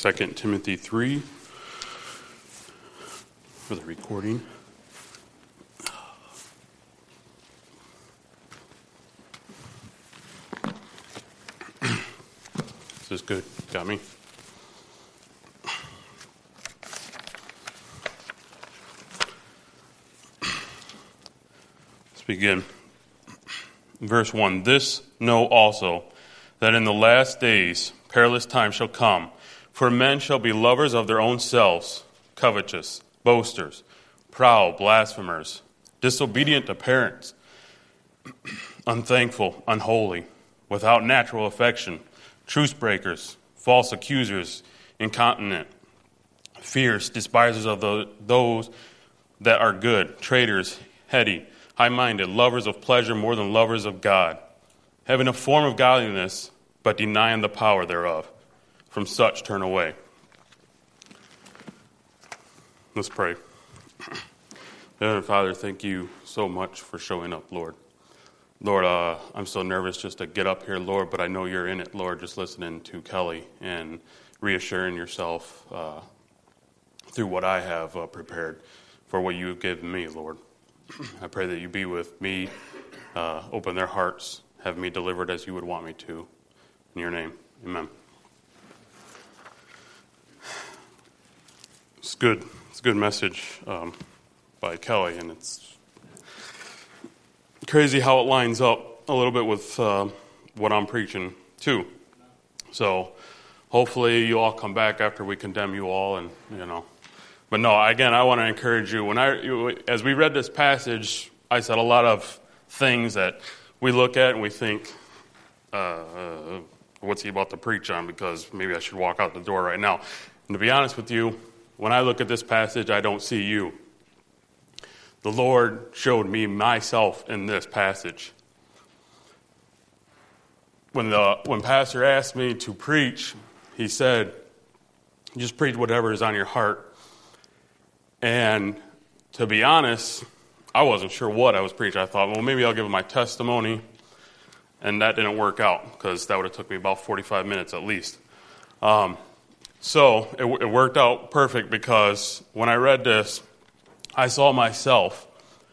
2 Timothy 3 for the recording. This is good. Got me? Let's begin. Verse 1, This know also, that in the last days perilous times shall come, for men shall be lovers of their own selves, covetous, boasters, proud, blasphemers, disobedient to parents, unthankful, unholy, without natural affection, truce breakers, false accusers, incontinent, fierce, despisers of those that are good, traitors, heady, high-minded, lovers of pleasure more than lovers of God, having a form of godliness, but denying the power thereof. From such turn away. Let's pray. Heavenly Father, thank you so much for showing up, Lord. Lord, I'm so nervous just to get up here, Lord, but I know you're in it, Lord, just listening to Kelly and reassuring yourself through what I have prepared for what you have given me, Lord. I pray that you be with me, open their hearts, have me delivered as you would want me to. In your name, amen. It's good. It's a good message by Kelly, and it's crazy how it lines up a little bit with what I'm preaching too. So hopefully you all come back after we condemn you all, and But no, again, I want to encourage you. As we read this passage, I said a lot of things that we look at and we think, what's he about to preach on? Because maybe I should walk out the door right now. And to be honest with you, when I look at this passage, I don't see you. The Lord showed me myself in this passage. When Pastor asked me to preach, he said, just preach whatever is on your heart. And to be honest, I wasn't sure what I was preaching. I thought, well, maybe I'll give my testimony. And that didn't work out because that would have took me about 45 minutes at least. So it worked out perfect because when I read this, I saw myself.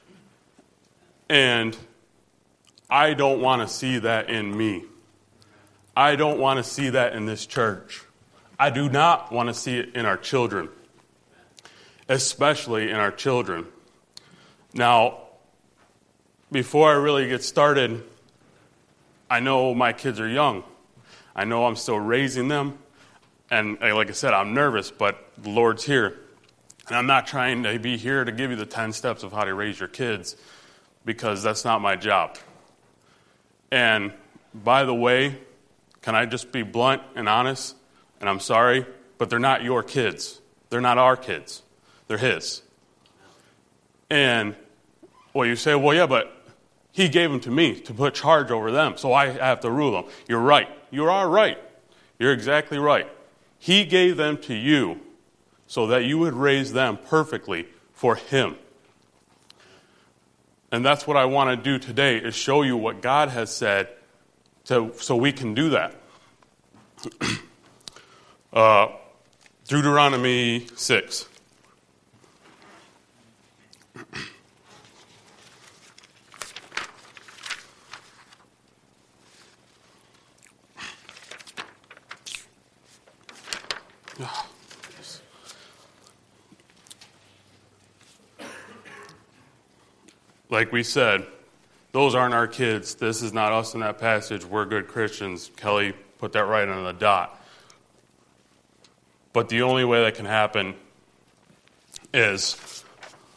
And I don't want to see that in me. I don't want to see that in this church. I do not want to see it in our children, especially in our children. Now, before I really get started, I know my kids are young. I know I'm still raising them. And like I said, I'm nervous, but the Lord's here. And I'm not trying to be here to give you the 10 steps of how to raise your kids, because that's not my job. And by the way, can I just be blunt and honest? And I'm sorry, but they're not your kids. They're not our kids. They're his. And, well, you say, well, yeah, but he gave them to me to put charge over them, so I have to rule them. You're right. You are right. You're exactly right. He gave them to you so that you would raise them perfectly for him. And that's what I want to do today, is show you what God has said so we can do that. Deuteronomy 6. Like we said, those aren't our kids. This is not us in that passage. We're good Christians. Kelly put that right on the dot. But the only way that can happen is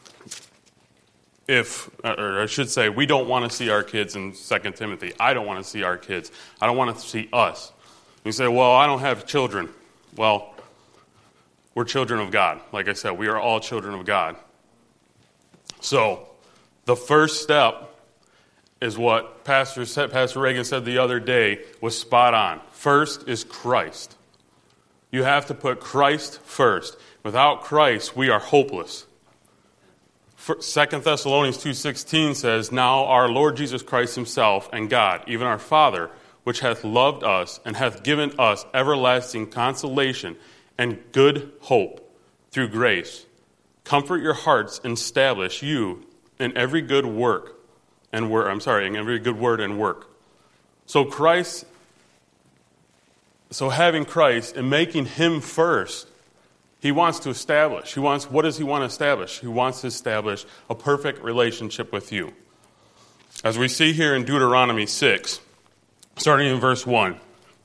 we don't want to see our kids in 2 Timothy. I don't want to see our kids. I don't want to see us. You say, well, I don't have children. Well, we're children of God. Like I said, we are all children of God. So the first step is what Pastor Reagan said the other day was spot on. First is Christ. You have to put Christ first. Without Christ, we are hopeless. 2 Thessalonians 2:16 says, Now our Lord Jesus Christ himself and God, even our Father, which hath loved us and hath given us everlasting consolation and good hope through grace. Comfort your hearts and establish you in every good work and work. In every good word and work. So having Christ and making him first, he wants to establish. What does he want to establish? He wants to establish a perfect relationship with you. As we see here in Deuteronomy 6, starting in verse 1.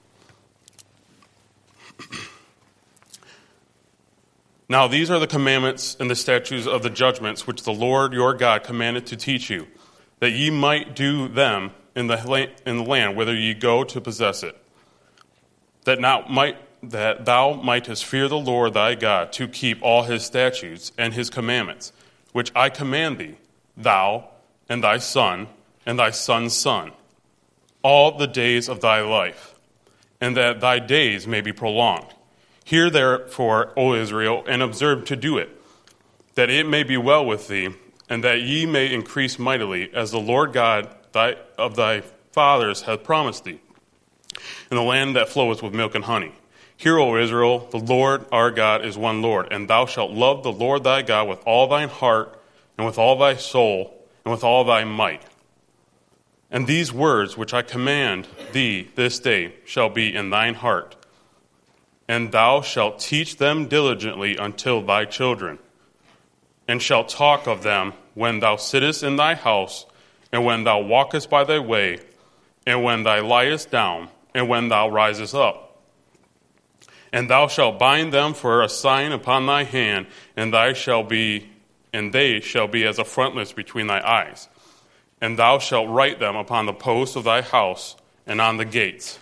Now these are the commandments and the statutes of the judgments which the Lord your God commanded to teach you, that ye might do them in the land whither ye go to possess it, that thou mightest fear the Lord thy God, to keep all his statutes and his commandments, which I command thee, thou and thy son and thy son's son, all the days of thy life, and that thy days may be prolonged. Hear therefore, O Israel, and observe to do it, that it may be well with thee, and that ye may increase mightily, as the Lord God of thy fathers hath promised thee, in the land that floweth with milk and honey. Hear, O Israel, the Lord our God is one Lord, and thou shalt love the Lord thy God with all thine heart, and with all thy soul, and with all thy might. And these words which I command thee this day shall be in thine heart, and thou shalt teach them diligently until thy children, and shalt talk of them when thou sittest in thy house, and when thou walkest by thy way, and when thou liest down, and when thou risest up. And thou shalt bind them for a sign upon thy hand, and they shall be as a frontlets between thy eyes. And thou shalt write them upon the posts of thy house and on the gates.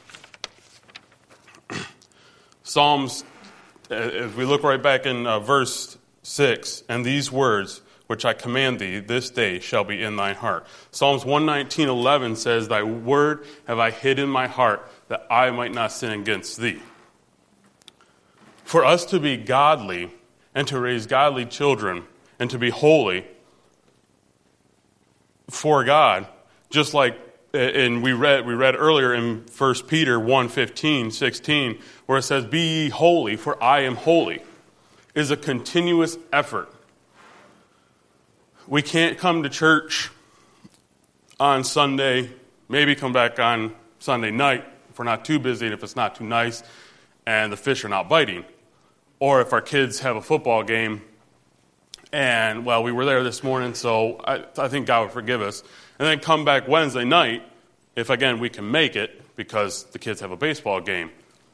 Psalms, as we look right back in verse 6, and these words which I command thee this day shall be in thine heart. Psalms 119:11 says, thy word have I hid in my heart, that I might not sin against thee. For us to be godly and to raise godly children and to be holy for God, just like and we read earlier in 1 Peter 1:15, 16, where it says, be ye holy, for I am holy, is a continuous effort. We can't come to church on Sunday, maybe come back on Sunday night if we're not too busy and if it's not too nice and the fish are not biting. Or if our kids have a football game and, well, we were there this morning, so I think God would forgive us. And then come back Wednesday night, if, again, we can make it because the kids have a baseball game.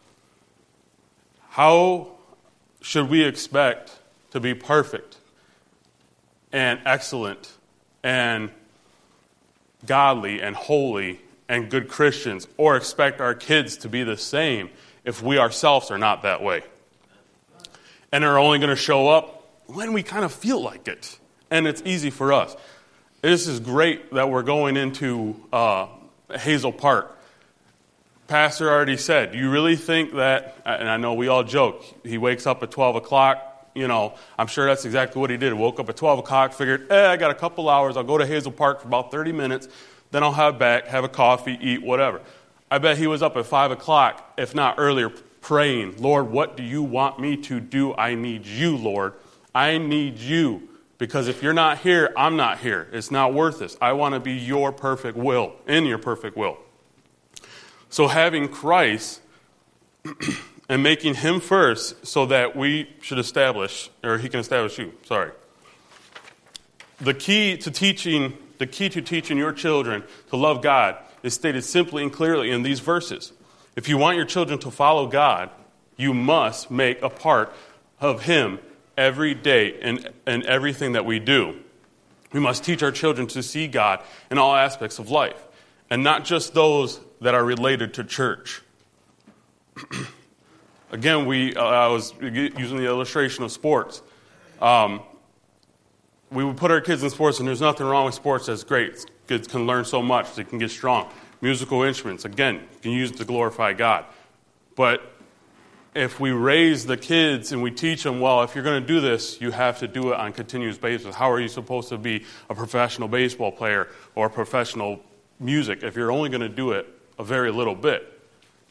How should we expect to be perfect and excellent and godly and holy and good Christians, or expect our kids to be the same if we ourselves are not that way? And are only going to show up when we kind of feel like it. And it's easy for us. This is great that we're going into Hazel Park. Pastor already said, you really think that, and I know we all joke, he wakes up at 12 o'clock, I'm sure that's exactly what he did. Woke up at 12 o'clock, figured, I got a couple hours, I'll go to Hazel Park for about 30 minutes, then I'll have a coffee, eat, whatever. I bet he was up at 5 o'clock, if not earlier, praying, Lord, what do you want me to do? I need you, Lord. I need you. Because if you're not here, I'm not here. It's not worth this. I want to be your perfect will, in your perfect will. So having Christ and making him first so that we should establish, or he can establish you, The key to teaching your children to love God is stated simply and clearly in these verses. If you want your children to follow God, you must make a part of him every day in everything that we do. We must teach our children to see God in all aspects of life, and not just those that are related to church. Again, I was using the illustration of sports. We would put our kids in sports, and there's nothing wrong with sports. That's great. Kids can learn so much. They can get strong. Musical instruments, again, you can use to glorify God. But if we raise the kids and we teach them, well, if you're going to do this, you have to do it on a continuous basis. How are you supposed to be a professional baseball player or a professional music if you're only going to do it a very little bit?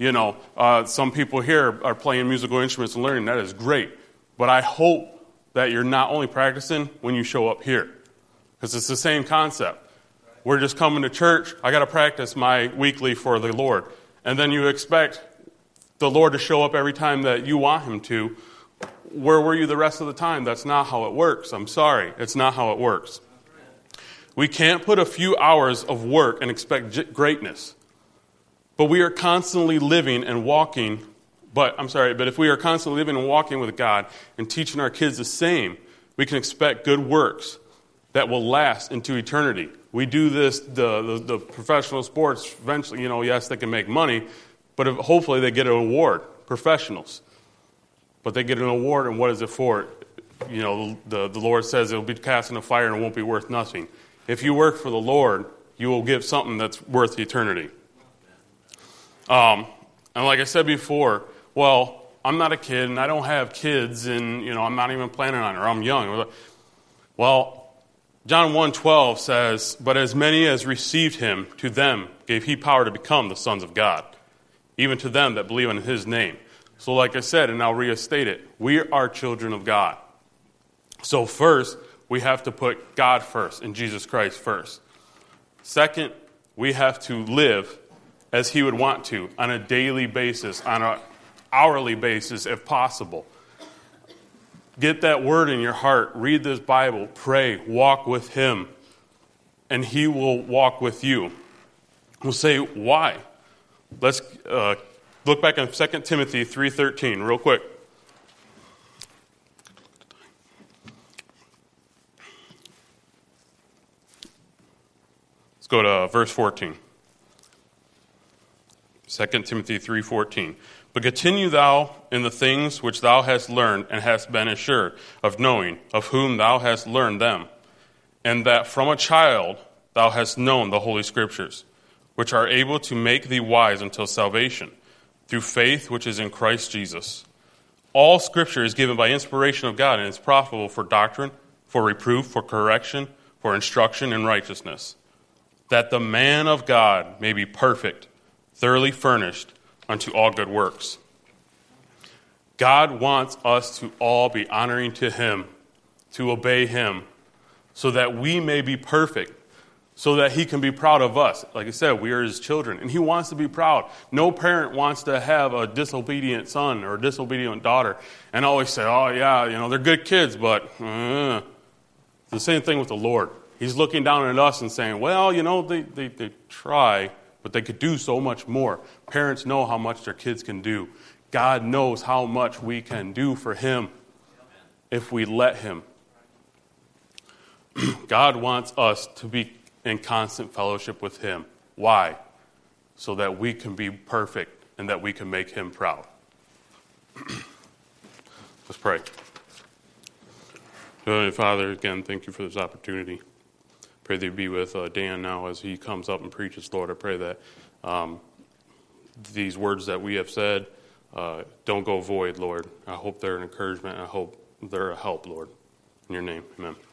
Some people here are playing musical instruments and learning. That is great. But I hope that you're not only practicing when you show up here, because it's the same concept. We're just coming to church. I got to practice my weekly for the Lord. And then you expect the Lord to show up every time that you want him to. Where were you the rest of the time? That's not how it works. I'm sorry. It's not how it works. We can't put a few hours of work and expect greatness. But we are constantly living and walking. But if we are constantly living and walking with God and teaching our kids the same, we can expect good works that will last into eternity. We do this, the professional sports, eventually, yes, they can make money, but hopefully they get an award, professionals. But they get an award, and what is it for? The Lord says it will be cast in a fire and it won't be worth nothing. If you work for the Lord, you will give something that's worth eternity. And like I said before, well, I'm not a kid, and I don't have kids, and, I'm not even planning on it, or I'm young. Well, John 1:12 says, "But as many as received him, to them gave he power to become the sons of God, even to them that believe in his name." So like I said, and I'll restate it, we are children of God. So first, we have to put God first and Jesus Christ first. Second, we have to live as he would want to on a daily basis, on an hourly basis if possible. Get that word in your heart. Read this Bible. Pray. Walk with him. And he will walk with you. We'll say, why? Let's look back on 2 Timothy 3:13 real quick. Let's go to verse 14. 2 Timothy 3:14. "But continue thou in the things which thou hast learned and hast been assured of knowing, of whom thou hast learned them, and that from a child thou hast known the Holy Scriptures, which are able to make thee wise until salvation, through faith which is in Christ Jesus. All Scripture is given by inspiration of God, and is profitable for doctrine, for reproof, for correction, for instruction in righteousness, that the man of God may be perfect, thoroughly furnished unto all good works." God wants us to all be honoring to him, to obey him, so that we may be perfect, so that he can be proud of us. Like I said, we are his children, and he wants to be proud. No parent wants to have a disobedient son or a disobedient daughter and always say, oh, yeah, they're good kids, but It's the same thing with the Lord. He's looking down at us and saying, well, they try, but they could do so much more. Parents know how much their kids can do. God knows how much we can do for him if we let him. God wants us to be in constant fellowship with him. Why? So that we can be perfect and that we can make him proud. Let's pray. Heavenly Father, again, thank you for this opportunity. Pray that you be with Dan now as he comes up and preaches, Lord. I pray that these words that we have said don't go void, Lord. I hope they're an encouragement. I hope they're a help, Lord. In your name, amen.